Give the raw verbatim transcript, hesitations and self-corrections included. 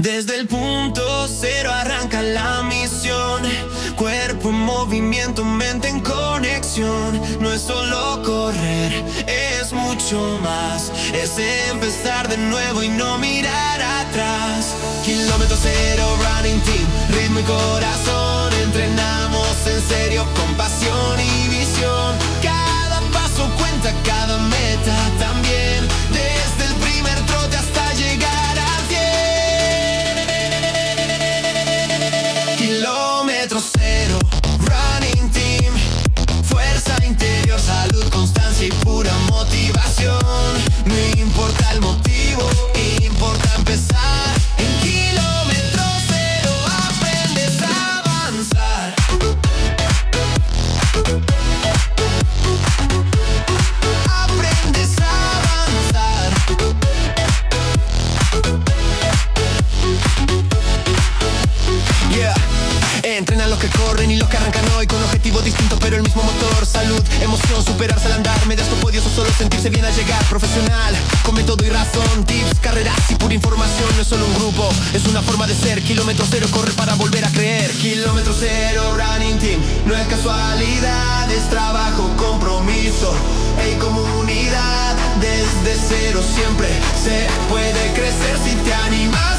Desde el punto cero arranca la misión. Cuerpo en movimiento, mente en conexión. No es solo correr, es mucho más. Es empezar de nuevo y no mirar atrás. Kilómetro cero, running team, ritmo y corazón. Entrenamos en serio, con pasión y visión. Cada paso cuenta, cada meta también. Desde el primer trote hasta llegar al cien. Kilómetro cero, running team. Fuerza interior, salud, constancia y pura motivación. No importa el motivo, importa empezar. En kilómetro cero aprendes a avanzar. Aprendes a avanzar. Yeah. Entrenan los que corren y los que arrancan hoy, con objetivos distintos pero el mismo motor. Salud, emoción, superarse al andar. Medias con podios o solo sentirse bien al llegar. Profesional, con método y razón. Tips, carreras y pura información. No es solo un grupo, es una forma de ser. Kilómetro cero, corre para volver a creer. Kilómetro cero, running team. No es casualidad, es trabajo, compromiso y comunidad. Desde cero siempre se puede crecer si te animas.